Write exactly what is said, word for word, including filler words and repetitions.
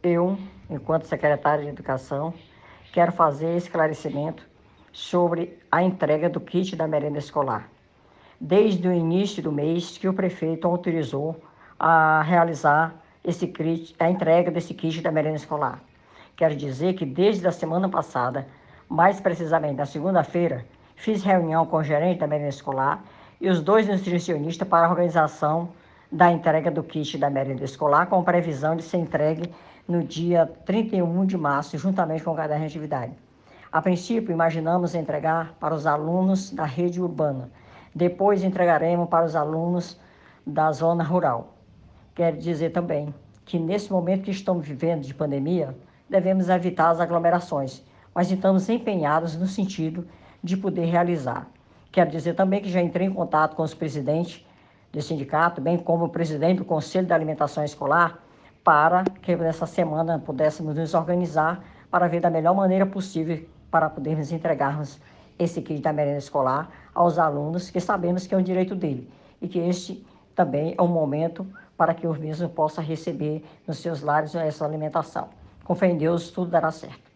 Eu, enquanto secretária de Educação, quero fazer esclarecimento sobre a entrega do kit da merenda escolar. Desde o início do mês que o prefeito autorizou a realizar esse kit, a entrega desse kit da merenda escolar. Quero dizer que desde a semana passada, mais precisamente na segunda-feira, fiz reunião com o gerente da merenda escolar e os dois nutricionistas para a organização da entrega do kit da merenda escolar, com previsão de ser entregue no dia trinta e um de março, juntamente com o caderno de atividade. A princípio, imaginamos entregar para os alunos da rede urbana. Depois entregaremos para os alunos da zona rural. Quero dizer também que nesse momento que estamos vivendo de pandemia, devemos evitar as aglomerações, mas estamos empenhados no sentido de poder realizar. Quero dizer também que já entrei em contato com os presidentes do sindicato, bem como o presidente do Conselho da Alimentação Escolar, para que nessa semana pudéssemos nos organizar para ver da melhor maneira possível para podermos entregarmos esse kit da merenda escolar aos alunos, que sabemos que é um direito dele e que este também é um momento para que os mesmos possam receber nos seus lares essa alimentação. Com fé em Deus, tudo dará certo.